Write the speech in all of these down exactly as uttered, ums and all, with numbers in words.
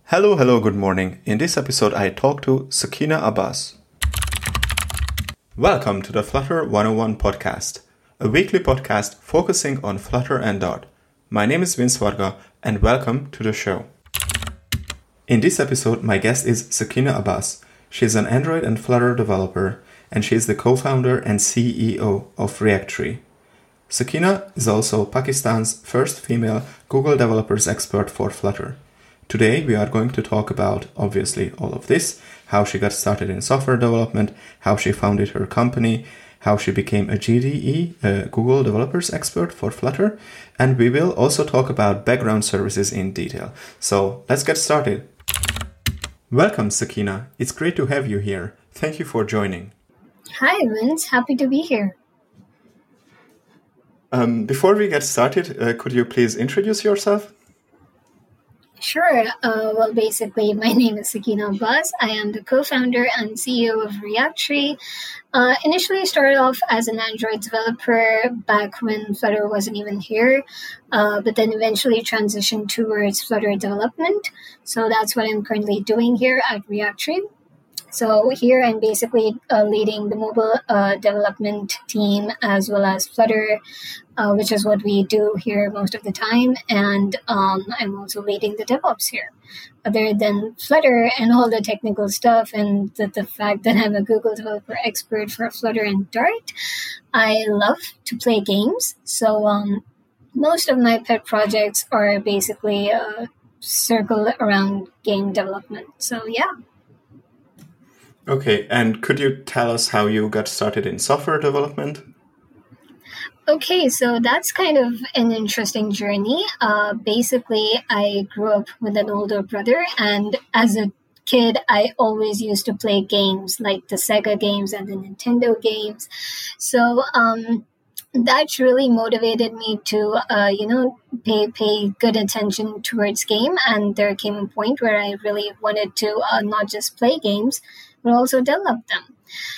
Hello, hello, good morning. In this episode, I talk to Sakina Abbas. Welcome to the Flutter one oh one podcast, a weekly podcast focusing on Flutter and Dart. My name is Vince Varga, and welcome to the show. In this episode, my guest is Sakina Abbas. She is an Android and Flutter developer, and she is the co-founder and C E O of Reacttree. Sakina is also Pakistan's first female Google Developers Expert for Flutter. Today, we are going to talk about, obviously, all of this, how she got started in software development, how she founded her company, how she became a G D E, a Google Developers Expert for Flutter, and we will also talk about background services in detail. So let's get started. Welcome, Sakina. It's great to have you here. Thank you for joining. Hi, Vince. Happy to be here. Um, before we get started, uh, could you please introduce yourself? Sure. Uh, well, basically, my name is Sakina Abbas. I am the co-founder and C E O of Reacttree. Uh, initially started off as an Android developer back when Flutter wasn't even here, uh, but then eventually transitioned towards Flutter development. So that's what I'm currently doing here at Reacttree. So here I'm basically uh, leading the mobile uh, development team as well as Flutter, uh, which is what we do here most of the time. And um, I'm also leading the DevOps here. Other than Flutter and all the technical stuff and the, the fact that I'm a Google Developer Expert for Flutter and Dart, I love to play games. So um, most of my pet projects are basically uh, circle around game development. So yeah. Okay, and could you tell us how you got started in software development? Okay, so that's kind of an interesting journey. Uh, basically, I grew up with an older brother, and as a kid, I always used to play games like the Sega games and the Nintendo games. So um, that really motivated me to, uh, you know, pay pay good attention towards game. And there came a point where I really wanted to uh, not just play games, but also develop them.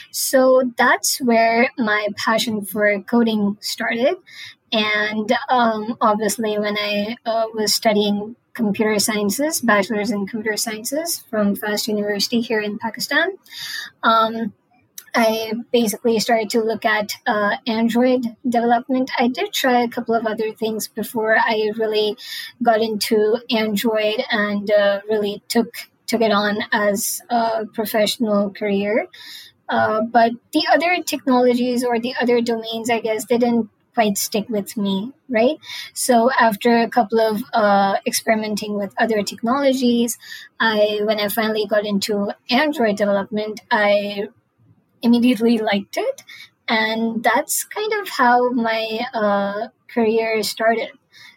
So that's where my passion for coding started. And um, obviously, when I uh, was studying computer sciences, bachelor's in computer sciences from FAST University here in Pakistan, um, I basically started to look at uh, Android development. I did try a couple of other things before I really got into Android and uh, really took took it on as a professional career. Uh, but the other technologies or the other domains, I guess, didn't quite stick with me, right? So after a couple of uh, experimenting with other technologies, I when I finally got into Android development, I immediately liked it. And that's kind of how my uh, career started.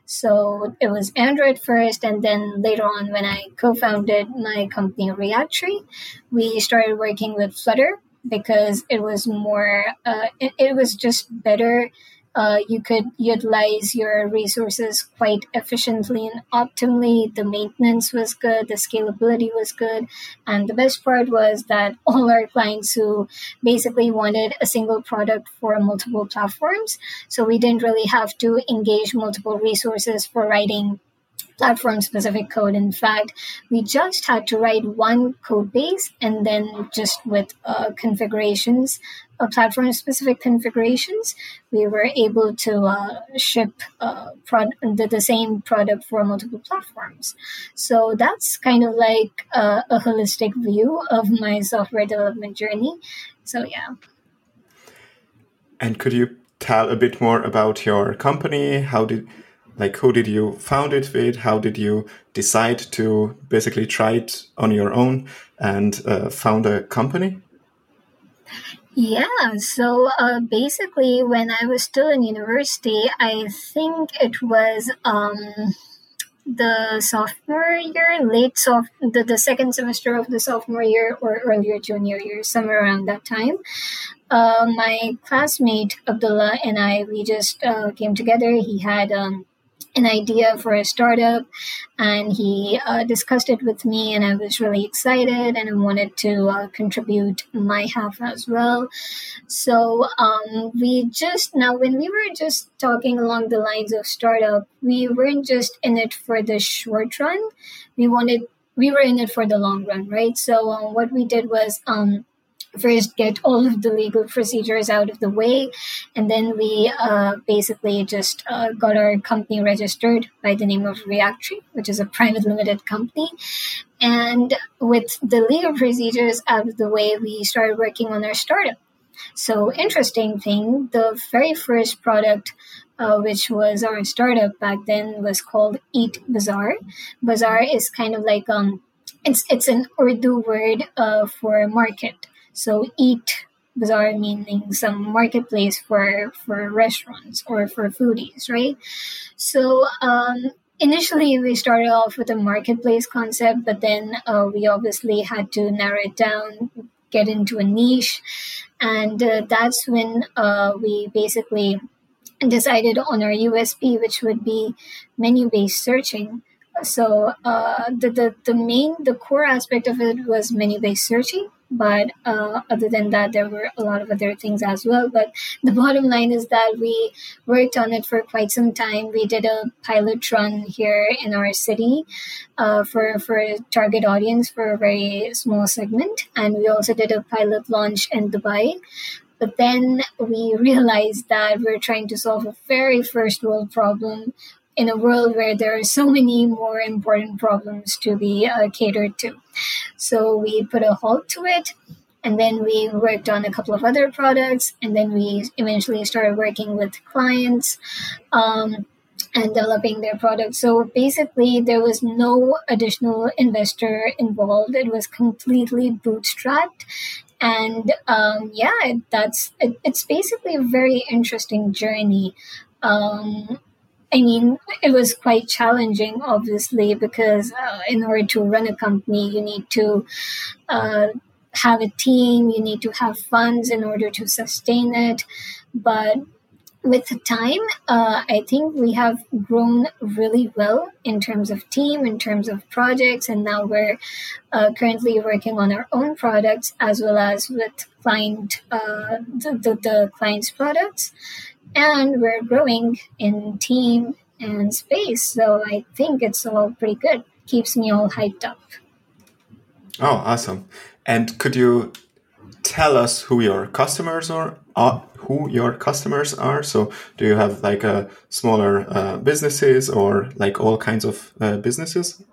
So it was Android first, and then later on when I co-founded my company Reacttree, we started working with Flutter because it was more, uh, it, it was just better. Uh, you could utilize your resources quite efficiently and optimally. The maintenance was good, the scalability was good, and the best part was that all our clients who basically wanted a single product for multiple platforms, so we didn't really have to engage multiple resources for writing platform-specific code. In fact, we just had to write one code base and then just with uh, configurations, uh, platform-specific configurations, we were able to uh, ship uh, prod- the, the same product for multiple platforms. So that's kind of like uh, a holistic view of my software development journey. So yeah. And could you tell a bit more about your company? How did Like, who did you found it with? How did you decide to basically try it on your own and uh, found a company? Yeah, so uh, basically, when I was still in university, I think it was um, the sophomore year, late soft, the, the second semester of the sophomore year or earlier junior year, somewhere around that time. Uh, my classmate Abdullah and I, we just uh, came together. He had um, an idea for a startup, and he uh, discussed it with me, and I was really excited, and I wanted to uh, contribute my half as well. So um, we just now, when we were just talking along the lines of startup, we weren't just in it for the short run. We wanted we were in it for the long run, right? So um, what we did was um, first get all of the legal procedures out of the way, and then we uh, basically just uh, got our company registered by the name of Reactry, which is a private limited company. And with the legal procedures out of the way, we started working on our startup. So interesting thing, the very first product, uh, which was our startup back then, was called Eat Bazaar. Bazaar is kind of like um, it's it's an Urdu word uh, for market. So Eat Bazaar meaning some marketplace for for restaurants or for foodies, right? So um, initially we started off with a marketplace concept, but then uh, we obviously had to narrow it down, get into a niche, and uh, that's when uh, we basically decided on our U S P, which would be menu-based searching. So uh, the, the the main the core aspect of it was menu-based searching, but uh, other than that, there were a lot of other things as well. But the bottom line is that we worked on it for quite some time. We did a pilot run here in our city uh, for for a target audience for a very small segment, and we also did a pilot launch in Dubai. But then we realized that we're trying to solve a very first world problem in a world where there are so many more important problems to be uh, catered to. So we put a halt to it, and then we worked on a couple of other products, and then we eventually started working with clients um, and developing their products. So basically, there was no additional investor involved. It was completely bootstrapped. And um, yeah, that's it, it's basically a very interesting journey. Um, I mean, it was quite challenging, obviously, because uh, in order to run a company, you need to uh, have a team, you need to have funds in order to sustain it. But with time, uh, I think we have grown really well in terms of team, in terms of projects, and now we're uh, currently working on our own products as well as with client uh, the, the, the client's products. And we're growing in team and space. So I think it's all pretty good. Keeps me all hyped up. Oh, awesome. And could you tell us who your customers are, uh, who your customers are? So do you have like a smaller uh, businesses or like all kinds of uh, businesses?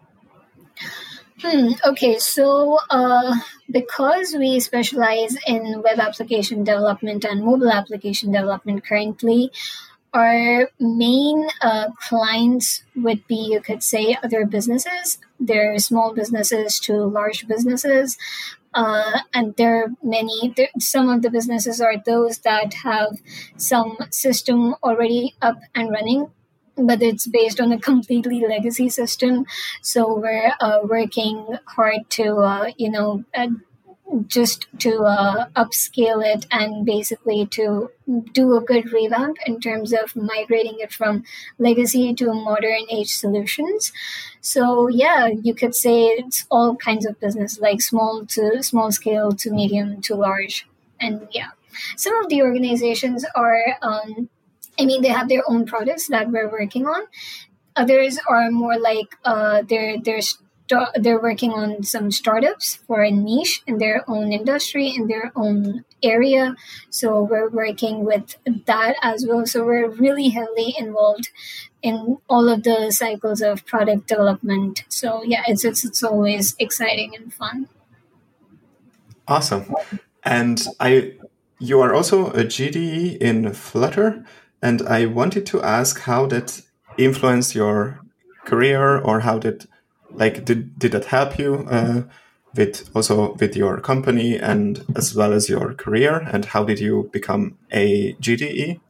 Hmm, okay, so uh, because we specialize in web application development and mobile application development currently, our main uh, clients would be, you could say, other businesses. They're small businesses to large businesses. Uh, and there are many, there, some of the businesses are those that have some system already up and running, but it's based on a completely legacy system. So we're uh, working hard to, uh, you know, uh, just to uh, upscale it and basically to do a good revamp in terms of migrating it from legacy to modern age solutions. So yeah, you could say it's all kinds of business, like small to small scale to medium to large. And yeah, some of the organizations are, um, I mean, they have their own products that we're working on. Others are more like uh, they're they're st- they're working on some startups for a niche in their own industry, in their own area. So we're working with that as well. So we're really heavily involved in all of the cycles of product development. So yeah, it's it's, it's always exciting and fun. Awesome. And I, you are also a G D E in Flutter, and I wanted to ask how that influenced your career, or how did, like, did did that help you uh, with also with your company and as well as your career, and how did you become a G D E?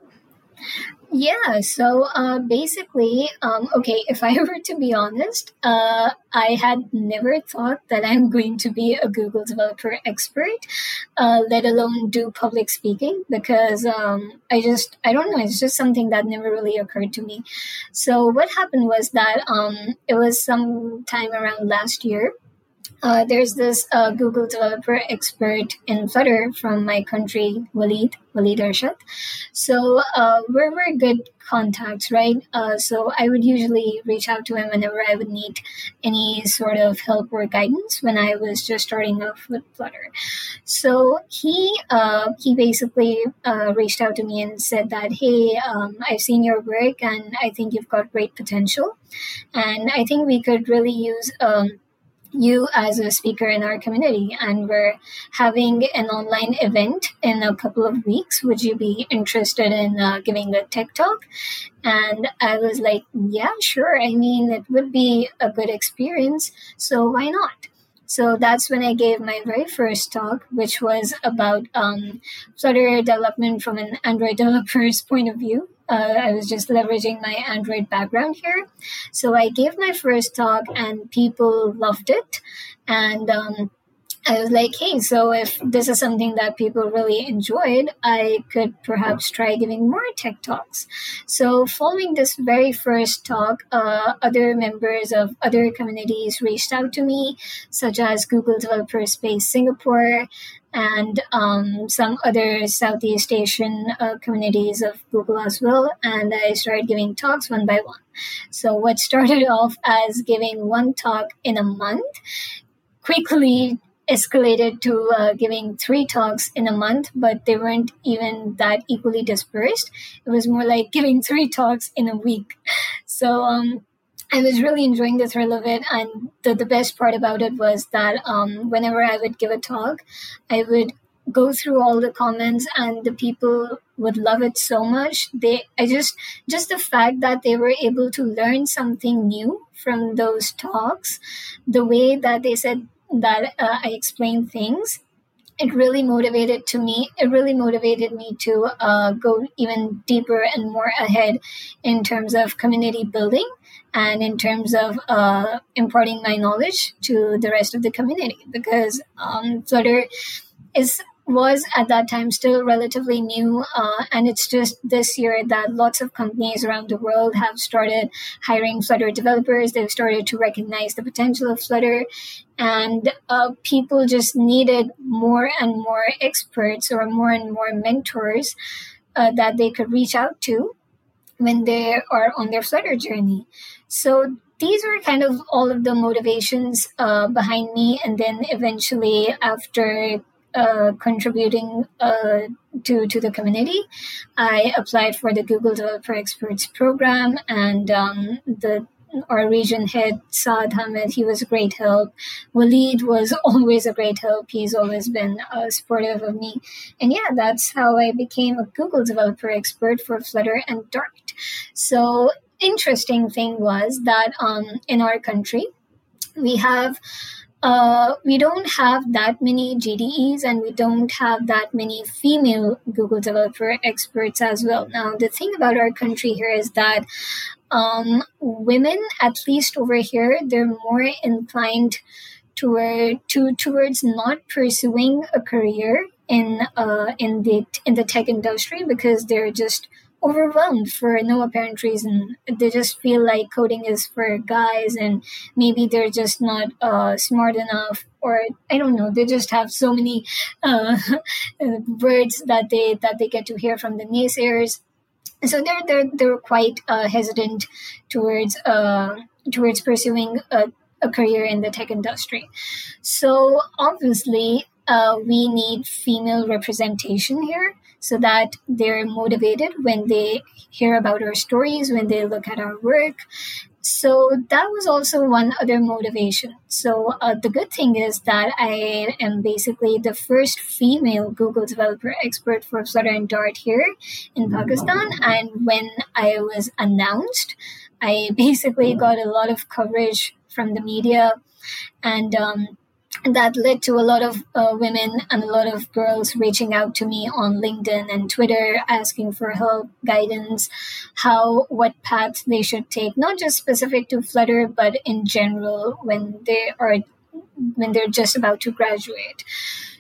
Yeah, so uh, basically, um, okay, if I were to be honest, uh, I had never thought that I'm going to be a Google developer expert, uh, let alone do public speaking, because um, I just, I don't know, it's just something that never really occurred to me. So what happened was that um, it was sometime around last year. uh, there's this uh, Google developer expert in Flutter from my country, Walid, Walid Arshad. So uh, we're, we're good contacts, right? Uh, so I would usually reach out to him whenever I would need any sort of help or guidance when I was just starting off with Flutter. So he uh, he basically uh, reached out to me and said that, hey, um, I've seen your work and I think you've got great potential. And I think we could really use um, you as a speaker in our community, and we're having an online event in a couple of weeks. Would you be interested in uh, giving a tech talk? And I was like, yeah, sure. I mean, it would be a good experience, so why not? So that's when I gave my very first talk, which was about um, Flutter development from an Android developer's point of view. Uh, I was just leveraging my Android background here. So I gave my first talk and people loved it. And um, I was like, hey, so if this is something that people really enjoyed, I could perhaps try giving more tech talks. So following this very first talk, uh, other members of other communities reached out to me, such as Google Developer Space Singapore, and um, some other Southeast Asian uh, communities of Google as well. And I started giving talks one by one. So what started off as giving one talk in a month quickly escalated to uh, giving three talks in a month, but they weren't even that equally dispersed. It was more like giving three talks in a week. So um, I was really enjoying the thrill of it. And the, the best part about it was that um, whenever I would give a talk, I would go through all the comments and the people would love it so much. They, I just, just the fact that they were able to learn something new from those talks, the way that they said that uh, I explained things, it really motivated to me. It really motivated me to uh, go even deeper and more ahead in terms of community building and in terms of uh, imparting my knowledge to the rest of the community, because um, Flutter is was at that time still relatively new, uh, and it's just this year that lots of companies around the world have started hiring Flutter developers. They've started to recognize the potential of Flutter, and uh, people just needed more and more experts or more and more mentors uh, that they could reach out to when they are on their Flutter journey. So these were kind of all of the motivations uh, behind me, and then eventually after Uh, contributing uh, to to the community, I applied for the Google Developer Experts program, and um, the our region head Saad Hamid, he was a great help. Walid was always a great help. He's always been uh, supportive of me, and yeah, that's how I became a Google Developer Expert for Flutter and Dart. So interesting thing was that um, in our country we have. Uh, we don't have that many G D Es, and we don't have that many female Google developer experts as well. Now, the thing about our country here is that um, women, at least over here, they're more inclined toward to towards not pursuing a career in uh in the in the tech industry, because they're just overwhelmed for no apparent reason. They just feel like coding is for guys, and maybe they're just not uh, smart enough, or I don't know. They just have so many uh, words that they that they get to hear from the naysayers. So they're they're they're quite uh, hesitant towards uh, towards pursuing a, a career in the tech industry. So obviously, uh, we need female representation here, so that they're motivated when they hear about our stories, when they look at our work. So that was also one other motivation. So uh, the good thing is that I am basically the first female Google developer expert for Flutter and Dart here in Pakistan. And when I was announced, I basically got a lot of coverage from the media, and um, that led to a lot of uh, women and a lot of girls reaching out to me on LinkedIn and Twitter, asking for help, guidance, how, what path they should take, not just specific to Flutter, but in general when they are, when they're just about to graduate.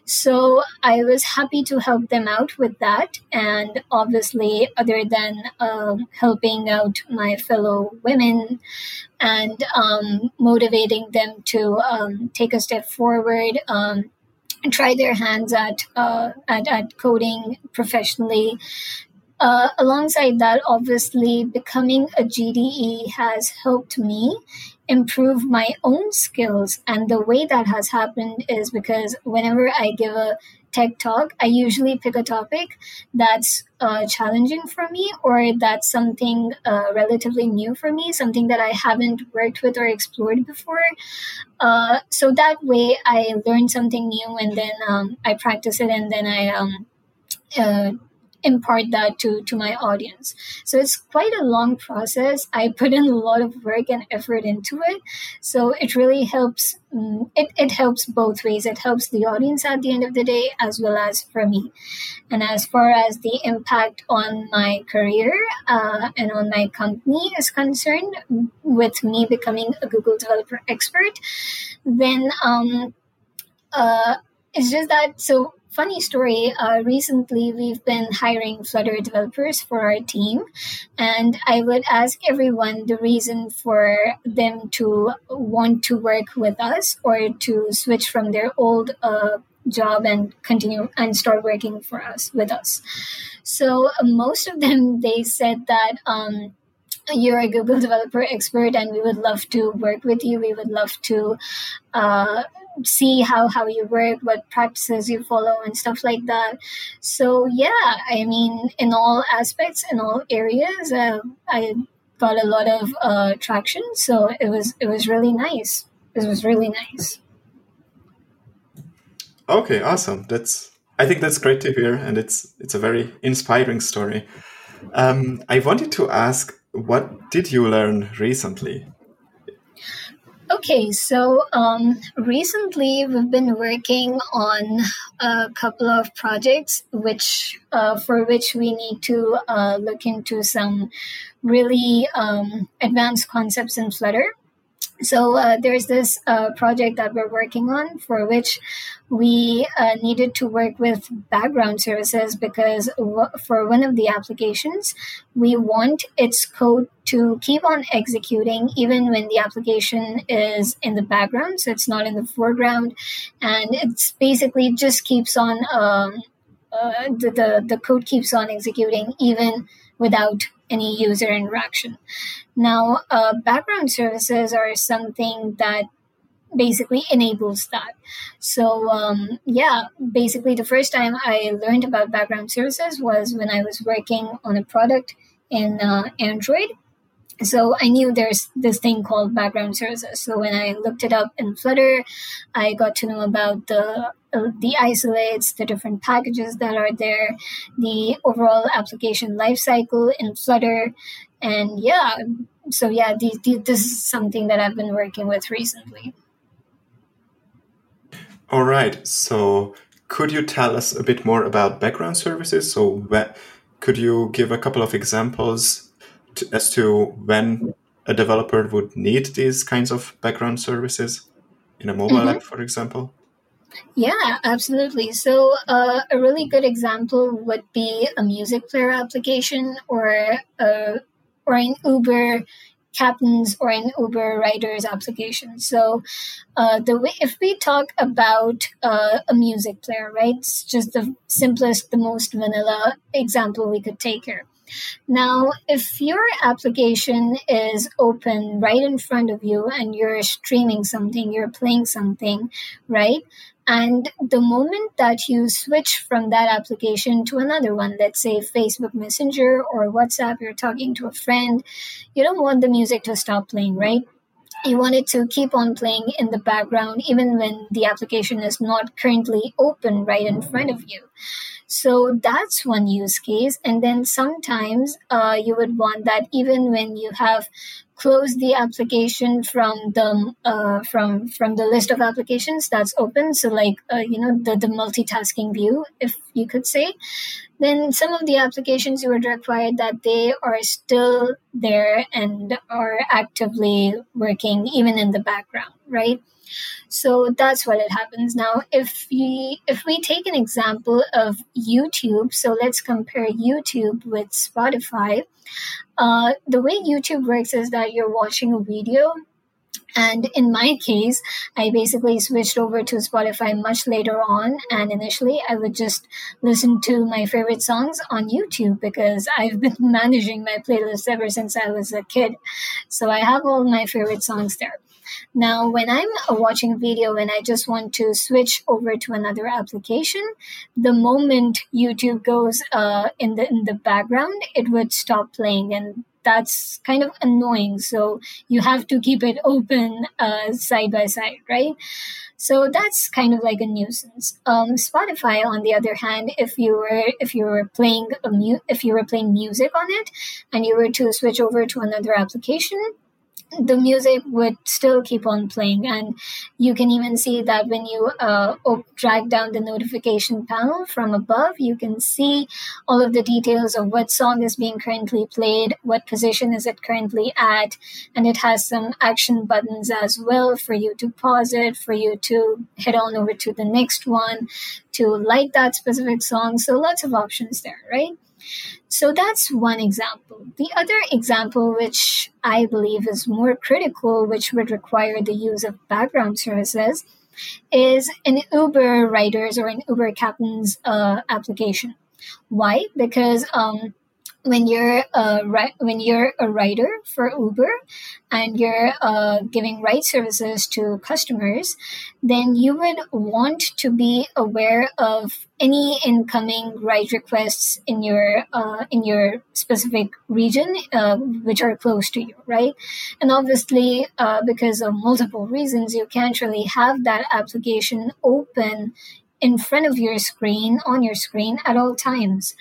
So I was happy to help them out with that. And obviously, other than um, helping out my fellow women and um, motivating them to um, take a step forward, um, and try their hands at, uh, at at coding professionally. Uh, alongside that, obviously, becoming a G D E has helped me improve my own skills. And the way that has happened is because whenever I give a tech talk, I usually pick a topic that's uh, challenging for me, or that's something uh, relatively new for me, something that I haven't worked with or explored before. Uh, so that way I learn something new, and then um, I practice it, and then I um, uh, impart that to, to my audience. So it's quite a long process. I put in a lot of work and effort into it. So it really helps. Um, it, it helps both ways. It helps the audience at the end of the day, as well as for me. And as far as the impact on my career uh, and on my company is concerned, with me becoming a Google developer expert, then um, uh, it's just that, so funny story, uh, recently we've been hiring Flutter developers for our team, and I would ask everyone the reason for them to want to work with us or to switch from their old uh, job and continue and start working for us with us. So uh, most of them, they said that um, you're a Google developer expert and we would love to work with you. We would love to uh, see how, how you work, what practices you follow and stuff like that. So yeah, I mean, in all aspects, in all areas, uh, I got a lot of uh, traction. So it was, it was really nice. It was really nice. Okay, awesome. That's, I think that's great to hear. And it's, it's a very inspiring story. Um, I wanted to ask, what did you learn recently? Okay, so um, recently we've been working on a couple of projects, which uh, for which we need to uh, look into some really um, advanced concepts in Flutter. So uh, there's this uh, project that we're working on for which we uh, needed to work with background services, because w- for one of the applications, we want its code to keep on executing even when the application is in the background. So it's not in the foreground, and it's basically just keeps on, um, uh, the, the, the code keeps on executing even without any user interaction. Now, uh, background services are something that basically enables that. So, um, yeah, basically the first time I learned about background services was when I was working on a product in uh, Android. So I knew there's this thing called background services. So when I looked it up in Flutter, I got to know about the uh, the isolates, the different packages that are there, the overall application lifecycle in Flutter. And yeah, so yeah, the, the, this is something that I've been working with recently. All right. So could you tell us a bit more about background services? So wh- could you give a couple of examples to, as to when a developer would need these kinds of background services in a mobile mm-hmm. app, for example? Yeah, absolutely. So uh, a really good example would be a music player application, or uh, or an Uber captains or an Uber riders application. So uh, the way, if we talk about uh, a music player, right, it's just the simplest, the most vanilla example we could take here. Now, if your application is open right in front of you and you're streaming something, you're playing something, right? And the moment that you switch from that application to another one, let's say Facebook Messenger or WhatsApp, you're talking to a friend, you don't want the music to stop playing, right? You want it to keep on playing in the background, even when the application is not currently open right in front of you. So that's one use case. And then sometimes uh, you would want that even when you have closed the application from the uh, from from the list of applications that's open. So like uh, you know the the multitasking view, if you could say. Then some of the applications you would require that they are still there and are actively working even in the background, right? So that's what it happens. Now, if we if we take an example of YouTube, so let's compare YouTube with Spotify. Uh, the way YouTube works is that you're watching a video. And in my case, I basically switched over to Spotify much later on. And initially, I would just listen to my favorite songs on YouTube because I've been managing my playlist ever since I was a kid. So I have all my favorite songs there. Now, when I'm uh, watching a video and I just want to switch over to another application, the moment YouTube goes uh, in the in the background, it would stop playing, and that's kind of annoying. So you have to keep it open uh, side by side, right? So that's kind of like a nuisance. Um, Spotify, on the other hand, if you were if you were playing a mu- if you were playing music on it, and you were to switch over to another application, the music would still keep on playing. And you can even see that when you uh, op- drag down the notification panel from above, you can see all of the details of what song is being currently played, what position is it currently at, and it has some action buttons as well for you to pause it, for you to head on over to the next one, to like that specific song. So lots of options there, right? So that's one example. The other example, which I believe is more critical, which would require the use of background services, is an Uber riders or an Uber captain's uh, application. Why? Because um, when you're a ri- when you're a rider for Uber and you're uh, giving ride services to customers, then you would want to be aware of any incoming ride requests in your uh, in your specific region, uh, which are close to you, right? And obviously, uh, because of multiple reasons, you can't really have that application open in front of your screen, on your screen at all times.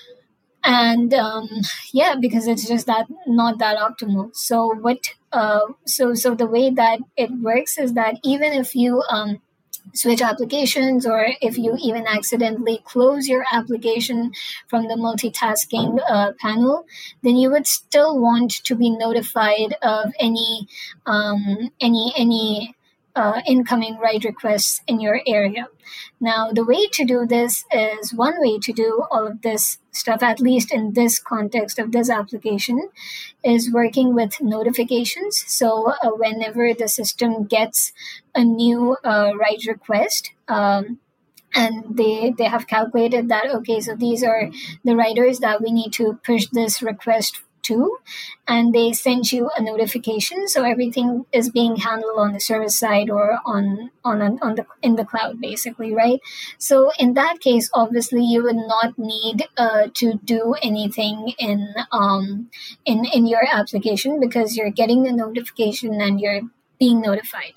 And um, yeah, because it's just that not that optimal. So what? Uh, so so the way that it works is that even if you um, switch applications, or if you even accidentally close your application from the multitasking uh, panel, then you would still want to be notified of any um, any any uh, incoming ride requests in your area. Now, the way to do this is one way to do all of this stuff, at least in this context of this application, is working with notifications. So, uh, whenever the system gets a new uh, ride request, um, and they they have calculated that, okay, so these are the riders that we need to push this request to, and they send you a notification, so everything is being handled on the service side or on on on the in the cloud, basically, right? So in that case, obviously you would not need uh, to do anything in um in in your application, because you're getting the notification and you're being notified.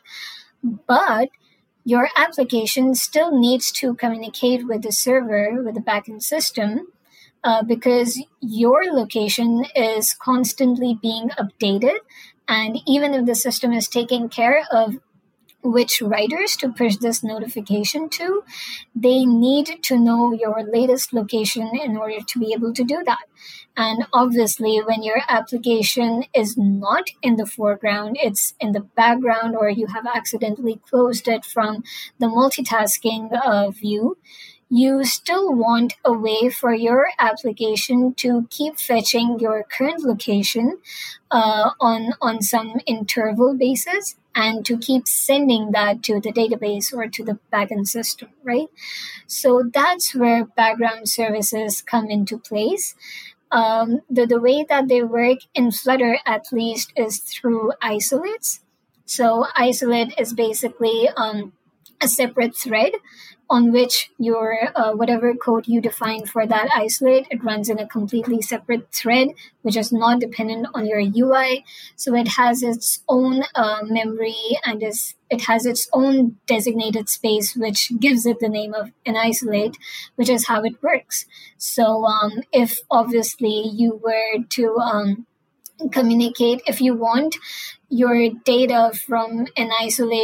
But your application still needs to communicate with the server, with the backend system, uh, because your location is constantly being updated. And even if the system is taking care of which writers to push this notification to, they need to know your latest location in order to be able to do that. And obviously, when your application is not in the foreground, it's in the background, or you have accidentally closed it from the multitasking uh, view, you still want a way for your application to keep fetching your current location uh, on on some interval basis, and to keep sending that to the database or to the backend system, right? So that's where background services come into place. Um, the, the way that they work in Flutter, at least, is through isolates. So isolate is basically um, a separate thread on which your uh, whatever code you define for that isolate, it runs in a completely separate thread, which is not dependent on your U I. So it has its own uh, memory, and is it has its own designated space, which gives it the name of an isolate, which is how it works. So um, if obviously you were to um, communicate, if you want your data from an isolate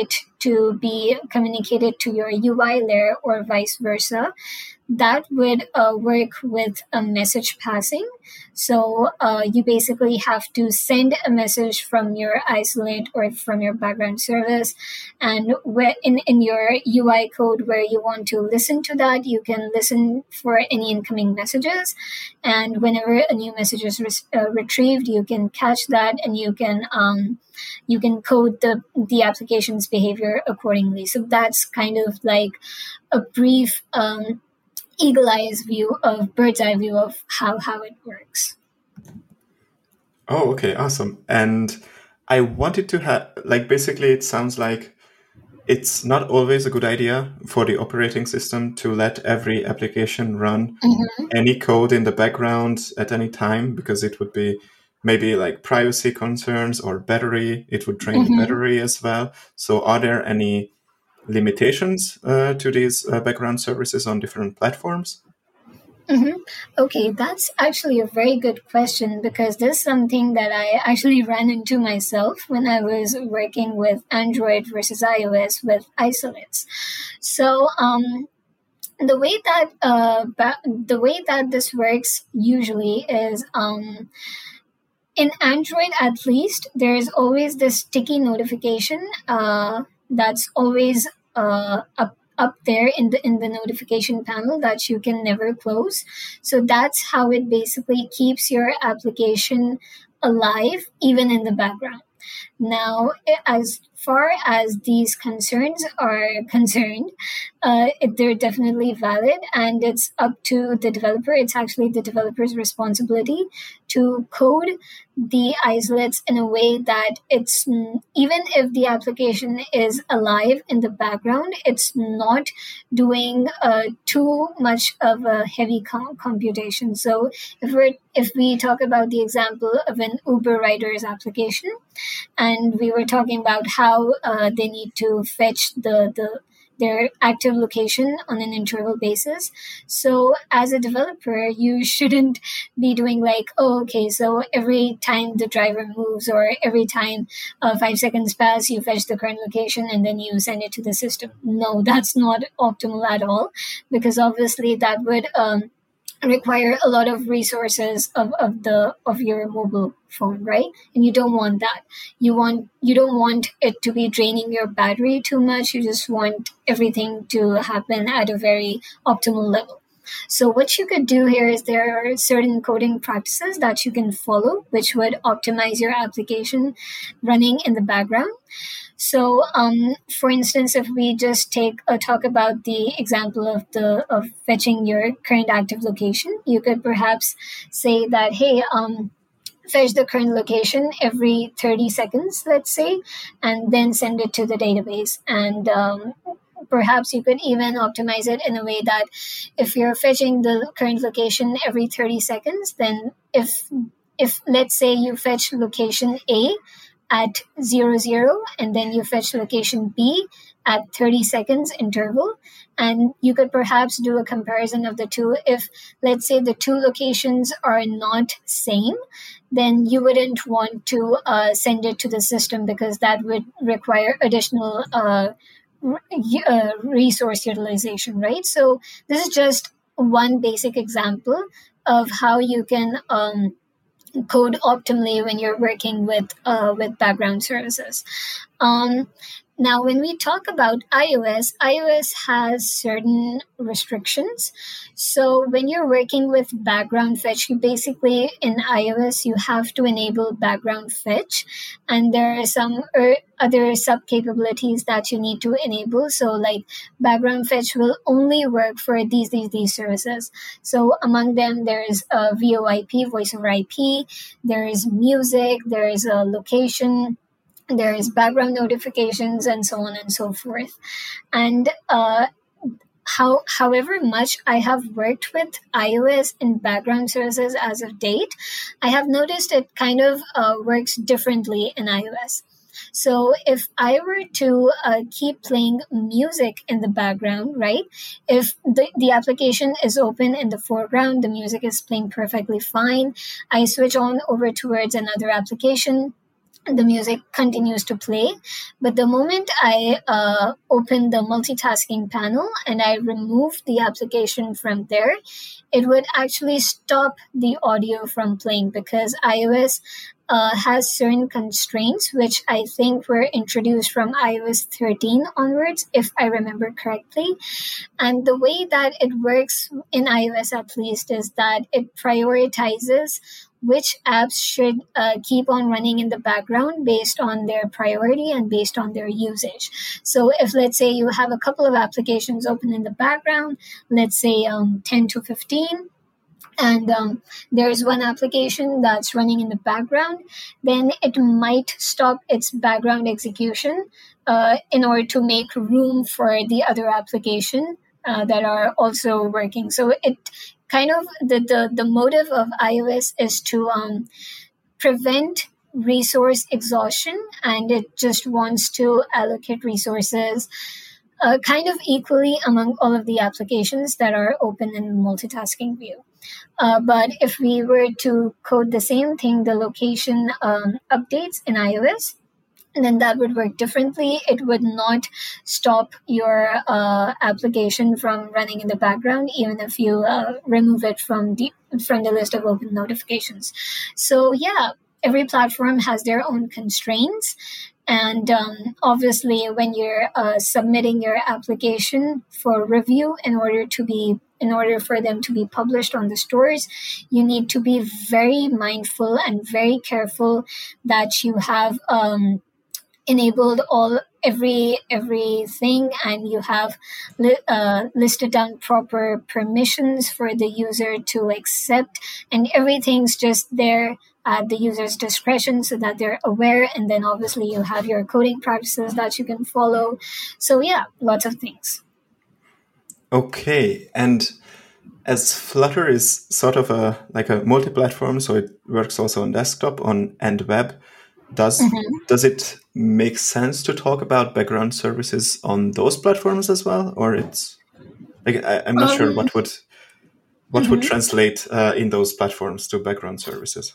to be communicated to your U I layer or vice versa, that would uh, work with a message passing. So uh, you basically have to send a message from your isolate or from your background service. And where in, in your U I code where you want to listen to that, you can listen for any incoming messages. And whenever a new message is re- uh, retrieved, you can catch that and you can um, you can code the, the application's behavior accordingly. So that's kind of like a brief um, eagle eyes view of bird's eye view of how, how it works. Oh, okay, awesome. And I wanted to have, like, basically it sounds like it's not always a good idea for the operating system to let every application run mm-hmm. any code in the background at any time, because it would be maybe like privacy concerns or battery. It would drain mm-hmm. the battery as well. So are there any limitations uh, to these uh, background services on different platforms? Mm-hmm. Okay, that's actually a very good question, because this is something that I actually ran into myself when I was working with Android versus iOS with isolates. So um, the way that uh, ba- the way that this works usually is um, in Android, at least, there is always this sticky notification uh, that's always uh, up up there in the in the notification panel that you can never close. So that's how it basically keeps your application alive even in the background. Now, as far as these concerns are concerned, uh, they're definitely valid, and it's up to the developer. It's actually the developer's responsibility to code the isolates in a way that it's, even if the application is alive in the background, it's not doing uh, too much of a heavy com- computation. So if we're if we talk about the example of an Uber riders application, and we were talking about how uh, they need to fetch the the their active location on an interval basis. So as a developer, you shouldn't be doing like, oh, okay, so every time the driver moves or every time uh, five seconds pass, you fetch the current location and then you send it to the system. No, that's not optimal at all, because obviously that would um, require a lot of resources of, of the of your mobile phone, right? And you don't want that. You want you don't want it to be draining your battery too much. You just want everything to happen at a very optimal level. So what you could do here is there are certain coding practices that you can follow, which would optimize your application running in the background. So, um, for instance, if we just take a talk about the example of the of fetching your current active location, you could perhaps say that, hey, um, fetch the current location every thirty seconds, let's say, and then send it to the database. And um, perhaps you could even optimize it in a way that if you're fetching the current location every thirty seconds, then if if let's say you fetch location A at zero zero, and then you fetch location B at thirty seconds interval, and you could perhaps do a comparison of the two. If, let's say, the two locations are not same, then you wouldn't want to uh, send it to the system, because that would require additional uh, re- uh, resource utilization, right? So this is just one basic example of how you can um, code optimally when you're working with uh, with background services. Um, now, when we talk about iOS, iOS has certain restrictions. So when you're working with background fetch, you basically, in iOS, you have to enable background fetch. And there are some er, other sub-capabilities that you need to enable. So like background fetch will only work for these, these, these services. So among them, there is a V O I P, voice over I P, there is music, there is a location, there is background notifications, and so on and so forth. And uh, how, however much I have worked with iOS and background services as of date, I have noticed it kind of uh, works differently in iOS. So if I were to uh, keep playing music in the background, right? If the, the application is open in the foreground, the music is playing perfectly fine. I switch on over towards another application. the music continues to play. But the moment I uh, open the multitasking panel and I remove the application from there, it would actually stop the audio from playing, because iOS uh, has certain constraints, which I think were introduced from iOS thirteen onwards, if I remember correctly. And the way that it works in iOS, at least, is that it prioritizes which apps should uh, keep on running in the background based on their priority and based on their usage. So if, let's say, you have a couple of applications open in the background, let's say um, ten to fifteen, and um, there's one application that's running in the background, then it might stop its background execution uh, in order to make room for the other application uh, that are also working. So it kind of, the, the, the motive of iOS is to um, prevent resource exhaustion, and it just wants to allocate resources uh, kind of equally among all of the applications that are open in multitasking view. Uh, but if we were to code the same thing, the location um, updates in iOS, then that would work differently. It would not stop your uh, application from running in the background, even if you uh, remove it from the from the list of open notifications. So yeah, every platform has their own constraints. And um, obviously, when you're uh, submitting your application for review in order to be in order for them to be published on the stores, you need to be very mindful and very careful that you have um, enabled all every everything, and you have li- uh, listed down proper permissions for the user to accept, and everything's just there at the user's discretion so that they're aware. And then obviously you have your coding practices that you can follow. So yeah, lots of things. Okay, and as Flutter is sort of a like a multi-platform, so it works also on desktop on and web. Does mm-hmm. does it make sense to talk about background services on those platforms as well, or it's like I, I'm not um, sure what would what mm-hmm. would translate uh, in those platforms to background services?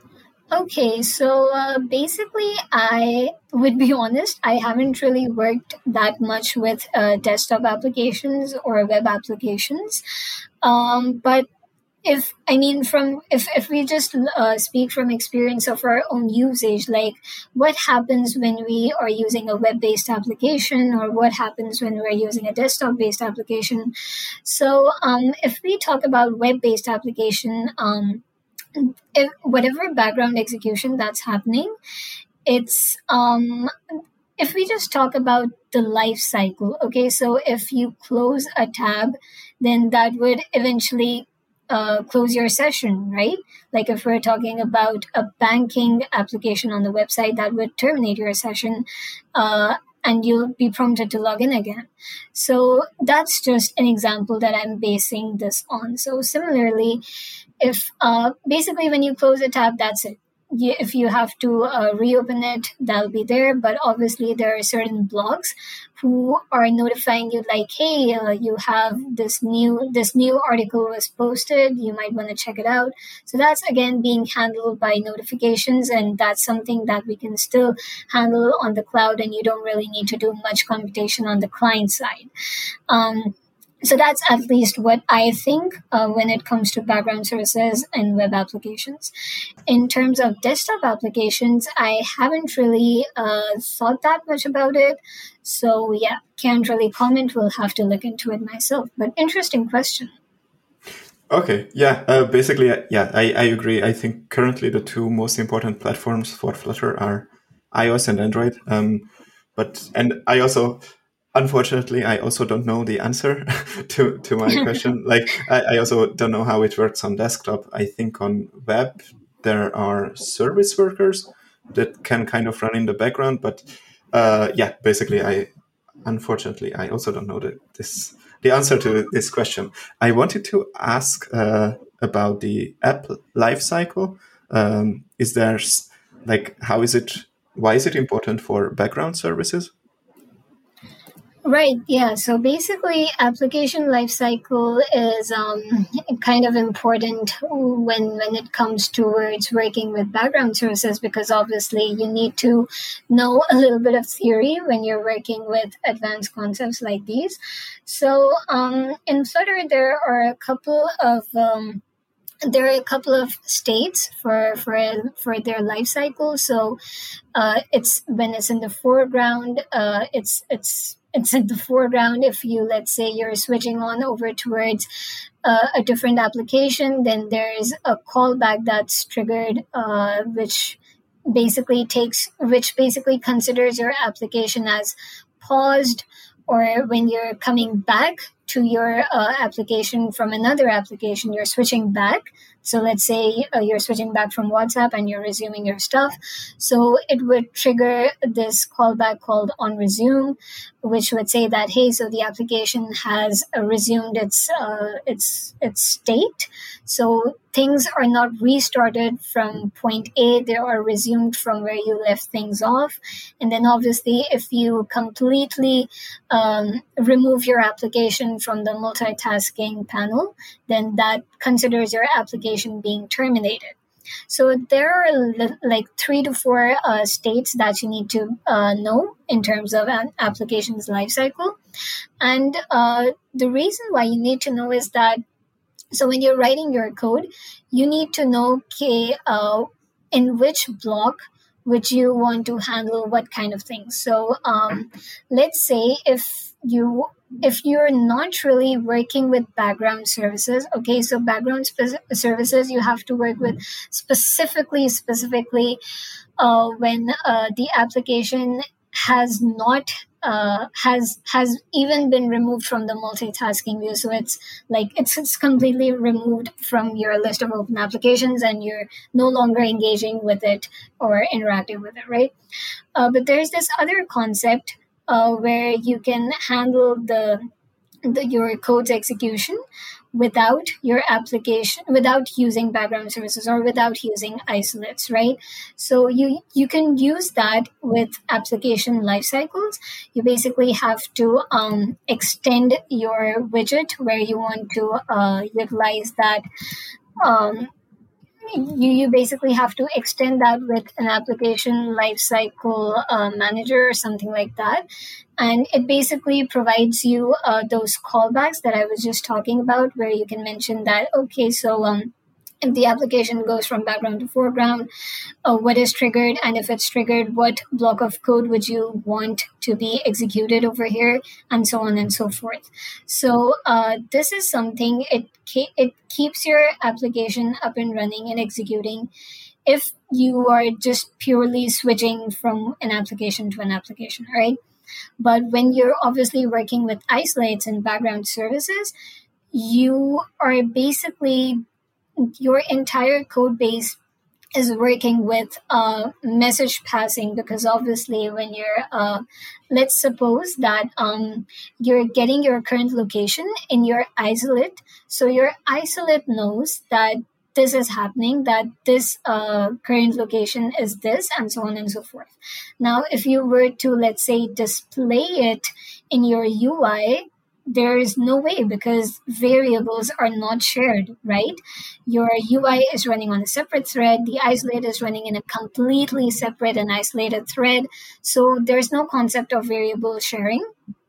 Okay, so uh, basically, I would be honest, I haven't really worked that much with uh, desktop applications or web applications. Um, but if, I mean, from if, if we just uh, speak from experience of our own usage, like what happens when we are using a web-based application, or what happens when we're using a desktop-based application. So um, if we talk about web-based application, um, if whatever background execution that's happening, it's um if we just talk about the life cycle, okay, so if you close a tab, then that would eventually uh, close your session, right? Like if we're talking about a banking application on the website, that would terminate your session uh, and you'll be prompted to log in again. So that's just an example that I'm basing this on. So similarly, if uh, basically when you close a tab, that's it. You, if you have to uh, reopen it, that'll be there. But obviously, there are certain blogs who are notifying you, like, "Hey, uh, you have this new this new article was posted. You might want to check it out." So that's again being handled by notifications, and that's something that we can still handle on the cloud, and you don't really need to do much computation on the client side. Um, So that's at least what I think uh, when it comes to background services and web applications. In terms of desktop applications, I haven't really uh, thought that much about it. So yeah, can't really comment. We'll have to look into it myself. But interesting question. Okay, yeah, uh, basically, yeah, I, I agree. I think currently the two most important platforms for Flutter are iOS and Android. Um, but and I also... Unfortunately, I also don't know the answer to, to my question. Like, I, I also don't know how it works on desktop. I think on web, there are service workers that can kind of run in the background. But uh, yeah, basically, I unfortunately, I also don't know the, this, the answer to this question. I wanted to ask uh, about the app lifecycle. Um, is there, like, how is it, why is it important for background services? Right, yeah. So basically, application lifecycle is um, kind of important when when it comes towards working with background services, because obviously you need to know a little bit of theory when you're working with advanced concepts like these. So um, in Flutter, there are a couple of um, there are a couple of states for for for their life cycle. So uh, it's when it's in the foreground. Uh, it's it's it's in the foreground. If you, let's say, you're switching on over towards uh, a different application, then there's a callback that's triggered, uh, which basically takes which basically considers your application as paused, or when you're coming back to your uh, application from another application, you're switching back. So let's say uh, you're switching back from WhatsApp and you're resuming your stuff. So it would trigger this callback called on resume, which would say that, hey, so the application has uh, resumed its uh, its its state. So things are not restarted from point A, they are resumed from where you left things off. And then obviously, if you completely um, remove your application from the multitasking panel, then that considers your application being terminated. So there are li- like three to four uh, states that you need to uh, know in terms of an application's lifecycle. And uh, the reason why you need to know is that, so when you're writing your code, you need to know, okay, uh, in which block would you want to handle what kind of things. So um, let's say if you if you're not really working with background services, okay, so background spe- services you have to work with specifically specifically uh, when uh, the application has not uh, has has even been removed from the multitasking view. So it's like it's, it's completely removed from your list of open applications, and you're no longer engaging with it or interacting with it, right? Uh, but there's this other concept uh, where you can handle the, the your code's execution without your application, without using background services or without using isolates, right? So you you can use that with application lifecycles. You basically have to um, extend your widget where you want to uh, utilize that. Um, you, you basically have to extend that with an application lifecycle uh, manager or something like that. And it basically provides you uh, those callbacks that I was just talking about, where you can mention that, okay, so um, if the application goes from background to foreground, uh, what is triggered, and if it's triggered, what block of code would you want to be executed over here, and so on and so forth. So uh, this is something, it ke- it keeps your application up and running and executing if you are just purely switching from an application to an application, right? But when you're obviously working with isolates and background services, you are basically, your entire code base is working with uh, message passing, because obviously when you're uh, let's suppose that um, you're getting your current location in your isolate, so your isolate knows that this is happening, that this uh, current location is this, and so on and so forth. Now if you were to, let's say, display it in your U I, there is no way, because variables are not shared, right? Your U I is running on a separate thread. The isolate is running in a completely separate and isolated thread. So there's no concept of variable sharing.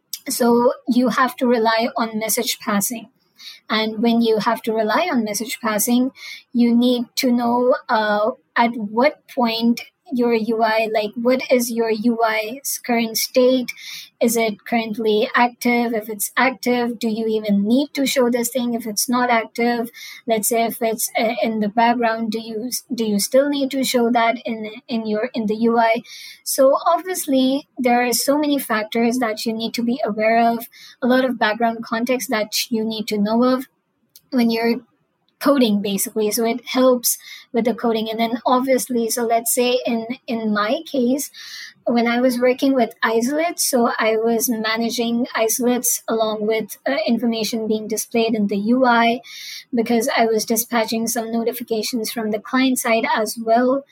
So you have to rely on message passing. And when you have to rely on message passing, you need to know uh, at what point your U I, like what is your U I's current state? Is it currently active? If it's active, do you even need to show this thing? If it's not active, let's say if it's uh, in the background, do you do you still need to show that in in your in the U I? So obviously there are so many factors that you need to be aware of, a lot of background context that you need to know of when you're coding, basically. So it helps with the coding. And then obviously, so let's say in in my case, when I was working with isolates, so I was managing isolates along with uh, information being displayed in the U I, because I was dispatching some notifications from the client side as well.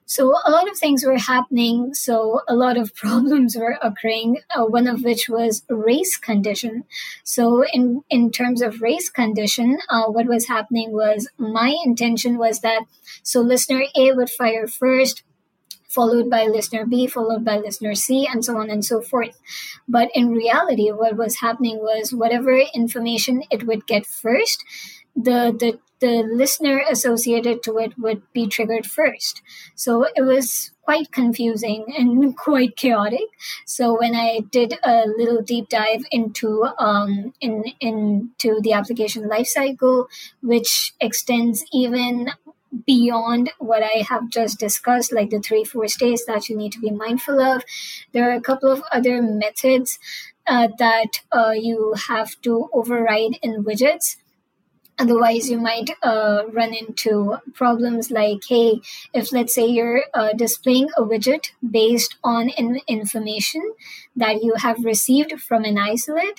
So a lot of things were happening. So a lot of problems were occurring. Uh, one of which was race condition. So in in terms of race condition, uh, what was happening was my intention was that so listener A would fire first, followed by listener B, followed by listener C, and so on and so forth. But in reality, what was happening was whatever information it would get first, the the the listener associated to it would be triggered first. So it was quite confusing and quite chaotic. So when I did a little deep dive into um in into the application lifecycle, which extends even beyond what I have just discussed, like the three, four states that you need to be mindful of. There are a couple of other methods uh, that uh, you have to override in widgets. Otherwise, you might uh, run into problems like, hey, if let's say you're uh, displaying a widget based on in- information that you have received from an isolate.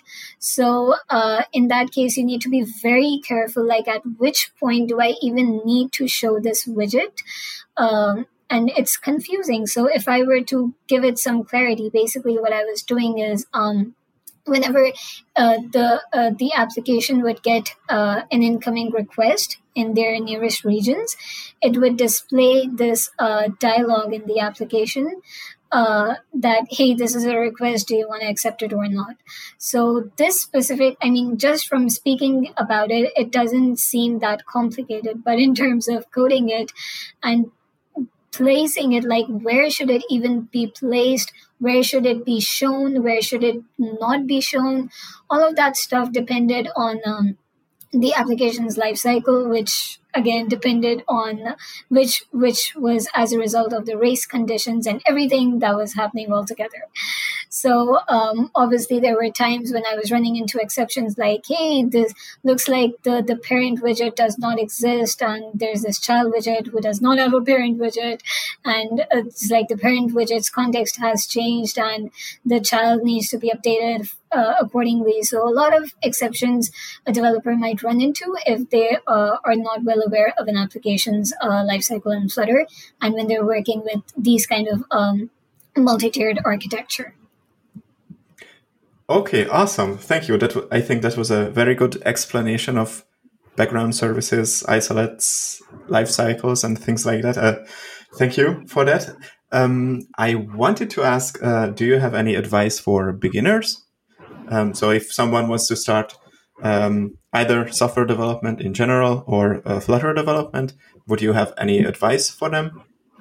So uh, in that case, you need to be very careful, like at which point do I even need to show this widget? Um, and it's confusing. So if I were to give it some clarity, basically what I was doing is, um, whenever uh, the uh, the application would get uh, an incoming request in their nearest regions, it would display this uh, dialogue in the application uh, that, hey, this is a request, do you want to accept it or not? So this specific, I mean, just from speaking about it, it doesn't seem that complicated. But in terms of coding it and placing it, like where should it even be placed, where should it be shown, where should it not be shown, all of that stuff depended on um, the application's lifecycle, which again depended on which which was as a result of the race conditions and everything that was happening altogether. So um, obviously there were times when I was running into exceptions like, hey, this looks like the, the parent widget does not exist, and there's this child widget who does not have a parent widget, and it's like the parent widget's context has changed and the child needs to be updated uh, accordingly. So a lot of exceptions a developer might run into if they uh, are not well aware of an application's uh, lifecycle in Flutter, and when they're working with these kind of um, multi-tiered architecture. Okay, awesome. Thank you. That w- I think that was a very good explanation of background services, isolates, life cycles, and things like that. Uh, thank you for that. Um, I wanted to ask, uh, do you have any advice for beginners? Um, so if someone wants to start um, either software development in general or uh, Flutter development, would you have any advice for them?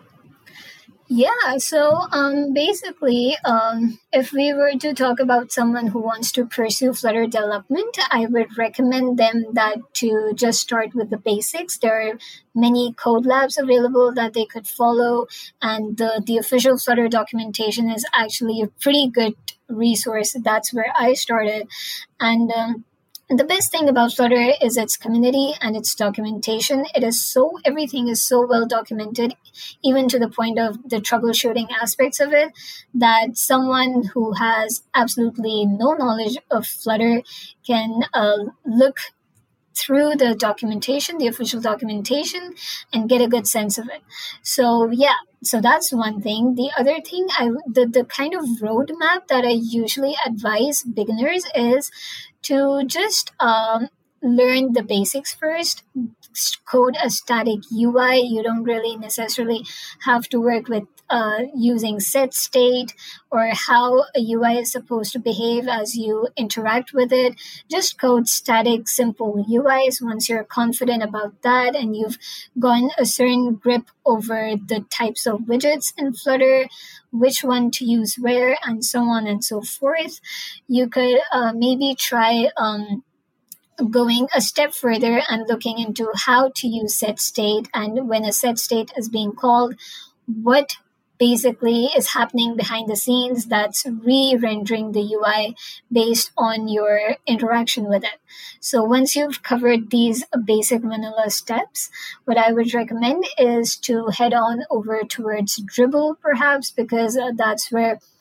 Yeah, so um, basically, um, if we were to talk about someone who wants to pursue Flutter development, I would recommend them that to just start with the basics. There are many code labs available that they could follow, and the, the official Flutter documentation is actually a pretty good resource. That's where I started. And um, the best thing about Flutter is its community and its documentation. It is so, everything is so well documented, even to the point of the troubleshooting aspects of it, that someone who has absolutely no knowledge of Flutter can uh, look through the documentation, the official documentation, and get a good sense of it. So yeah, so that's one thing. The other thing, I the, the kind of roadmap that I usually advise beginners is to just um, learn the basics first, code a static U I. You don't really necessarily have to work with uh, using set state or how a U I is supposed to behave as you interact with it. Just code static, simple U Is. Once you're confident about that and you've gotten a certain grip over the types of widgets in Flutter, which one to use where, and so on and so forth, you could uh, maybe try um, going a step further and looking into how to use set state, and when a set state is being called, what basically is happening behind the scenes that's re-rendering the U I based on your interaction with it. So once you've covered these basic vanilla steps, what I would recommend is to head on over towards Dribble, perhaps, because uh, that's where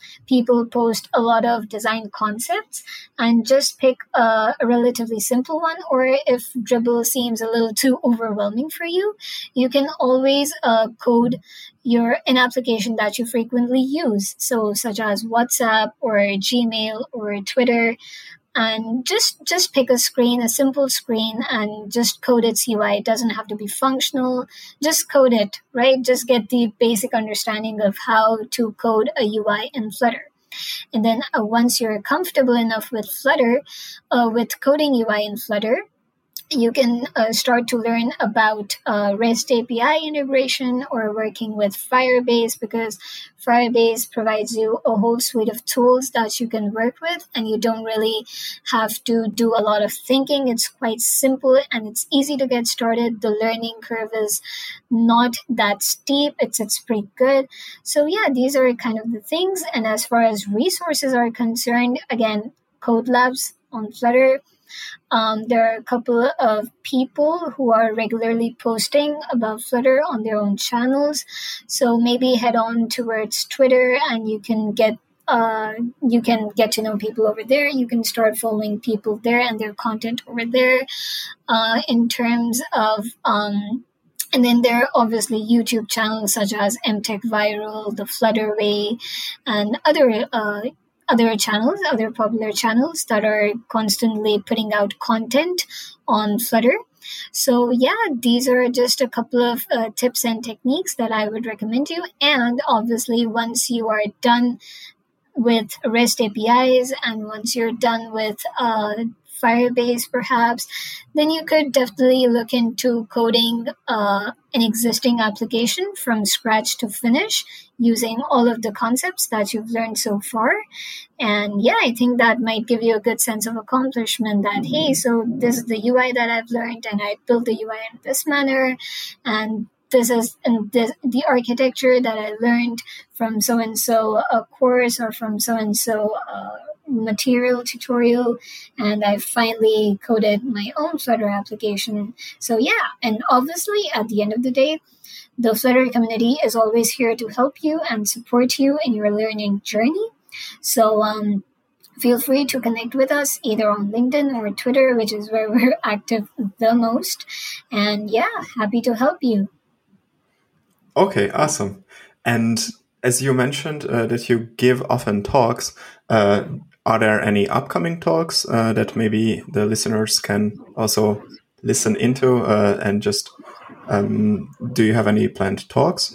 people post a lot of design concepts, and just pick a, a relatively simple one. Or if Dribbble seems a little too overwhelming for you, you can always uh, code your an application that you frequently use, so such as WhatsApp or Gmail or Twitter, and just just pick a screen, a simple screen, and just code its U I. It doesn't have to be functional. Just code it, right? Just get the basic understanding of how to code a U I in Flutter. And then uh, once you're comfortable enough with Flutter, uh, with coding U I in Flutter, you can uh, start to learn about uh, REST A P I integration or working with Firebase, because Firebase provides you a whole suite of tools that you can work with, and you don't really have to do a lot of thinking. It's quite simple and it's easy to get started. The learning curve is not that steep. It's, it's pretty good. So yeah, these are kind of the things. And as far as resources are concerned, again, Code Labs on Flutter. Um, there are a couple of people who are regularly posting about Flutter on their own channels. So maybe head on towards Twitter and you can get uh, you can get to know people over there. You can start following people there and their content over there. Uh, in terms of um, and then there are obviously YouTube channels such as MTech Viral, The Flutter Way, and other uh, other channels, other popular channels that are constantly putting out content on Flutter. So yeah, these are just a couple of uh, tips and techniques that I would recommend you. And obviously, once you are done with REST A P Is and once you're done with uh, Firebase perhaps, then you could definitely look into coding uh, an existing application from scratch to finish using all of the concepts that you've learned so far. And yeah, I think that might give you a good sense of accomplishment that, hey, so this is the U I that I've learned and I built the U I in this manner, and this is and this, the architecture that I learned from so-and-so a course or from so-and-so uh, material tutorial, and I finally coded my own Flutter application. So yeah, and obviously at the end of the day, the Flutter community is always here to help you and support you in your learning journey. So um, feel free to connect with us either on LinkedIn or Twitter, which is where we're active the most. And yeah, happy to help you. Okay, awesome. And as you mentioned uh, that you give often talks, uh, are there any upcoming talks uh, that maybe the listeners can also listen into uh, and just um, do you have any planned talks?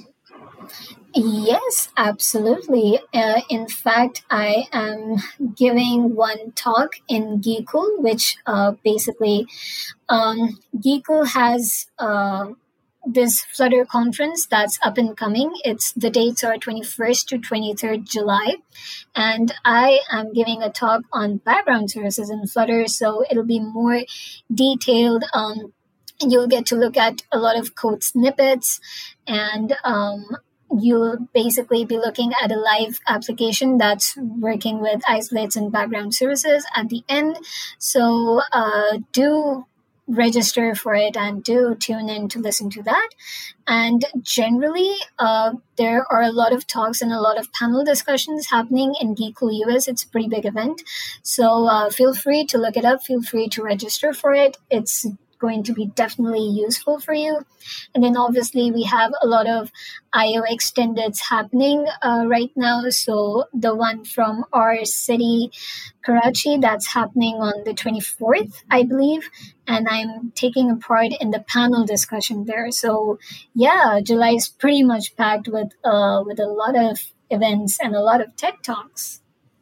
Yes, absolutely. Uh, in fact, I am giving one talk in Geekle, which uh, basically um, Geekle has uh, this Flutter conference that's up and coming. It's the dates are twenty-first to twenty-third July, and I am giving a talk on background services in Flutter, so it'll be more detailed. Um, you'll get to look at a lot of code snippets, and um, you'll basically be looking at a live application that's working with isolates and background services at the end. So uh, do register for it and do tune in to listen to that. And generally, uh, there are a lot of talks and a lot of panel discussions happening in Geekle U S. It's a pretty big event. So uh, feel free to look it up. Feel free to register for it. It's going to be definitely useful for you. And then obviously we have a lot of I O extendeds happening uh, right now. So the one from our city, Karachi, that's happening on the twenty-fourth, I believe. And I'm taking a part in the panel discussion there. So yeah, July is pretty much packed with uh, with a lot of events and a lot of TED Talks.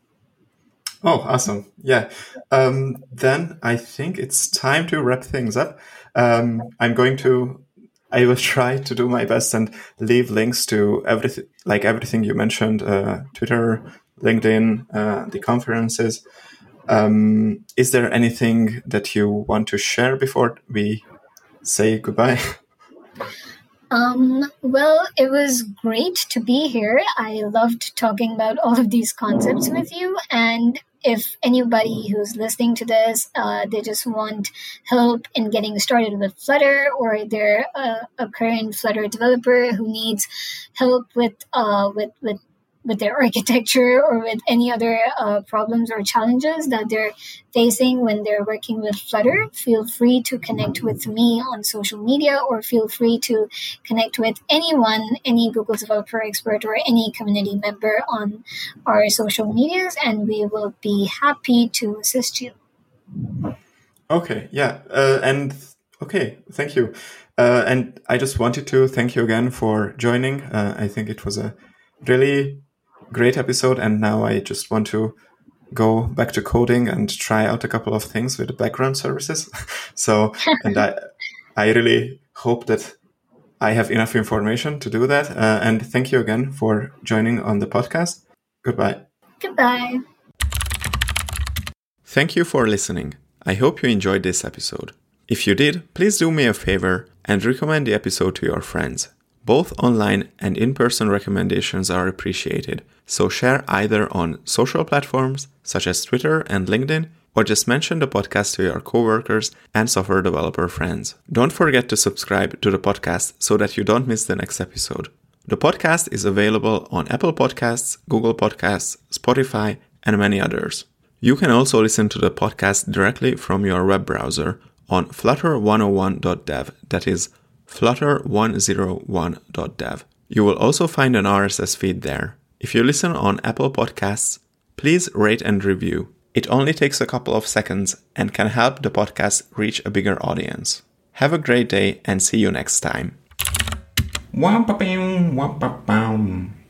Oh, awesome. Yeah. Um, then I think it's time to wrap things up. Um, I'm going to, I will try to do my best and leave links to everything, like everything you mentioned, uh, Twitter, LinkedIn, uh, the conferences. Um, is there anything that you want to share before we say goodbye? Um, well, it was great to be here. I loved talking about all of these concepts with you. And if anybody who's listening to this, uh, they just want help in getting started with Flutter, or they're a, a current Flutter developer who needs help with uh, with with with their architecture or with any other uh, problems or challenges that they're facing when they're working with Flutter, feel free to connect with me on social media, or feel free to connect with anyone, any Google Developer Expert or any community member on our social medias, and we will be happy to assist you. Okay, yeah, uh, and okay, thank you. Uh, and I just wanted to thank you again for joining. Uh, I think it was a really great episode, and now I just want to go back to coding and try out a couple of things with the background services. So, and I, I really hope that I have enough information to do that. Uh, and thank you again for joining on the podcast. Goodbye. Goodbye. Thank you for listening. I hope you enjoyed this episode. If you did, please do me a favor and recommend the episode to your friends. Both online and in-person recommendations are appreciated, so share either on social platforms such as Twitter and LinkedIn, or just mention the podcast to your coworkers and software developer friends. Don't forget to subscribe to the podcast so that you don't miss the next episode. The podcast is available on Apple Podcasts, Google Podcasts, Spotify, and many others. You can also listen to the podcast directly from your web browser on flutter one oh one dot dev, that is flutter one oh one dot dev. You will also find an R S S feed there. If you listen on Apple Podcasts, please rate and review. It only takes a couple of seconds and can help the podcast reach a bigger audience. Have a great day and see you next time. Wah-ba-bam, wah-ba-bam.